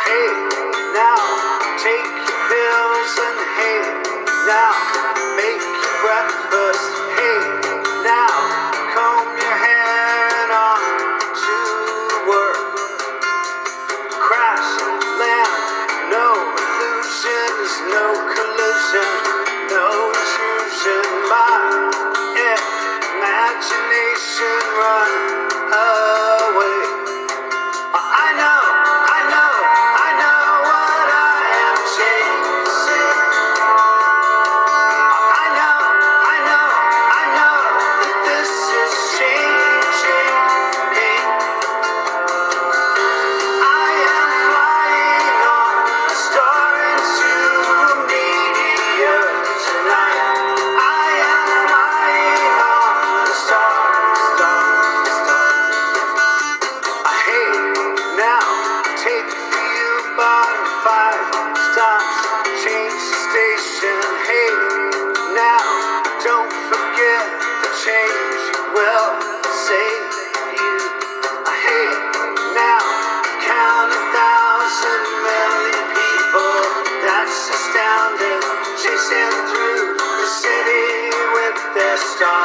Hey, now take your pills and hey, now make your breakfast. Hey, now comb your hair and on to work. Crash, land, no illusions, no collision, no intrusion. My imagination run away. I know what I am chasing. I know that this is changing me. I am flying on a star into a meteor tonight. I am flying on a star. Hey, now take the U-Bahn 5 stops, change the station. Hey, now don't forget the change will save you. Hey, now count 1,000 million people. That's astounding, chasing through the city with their stars.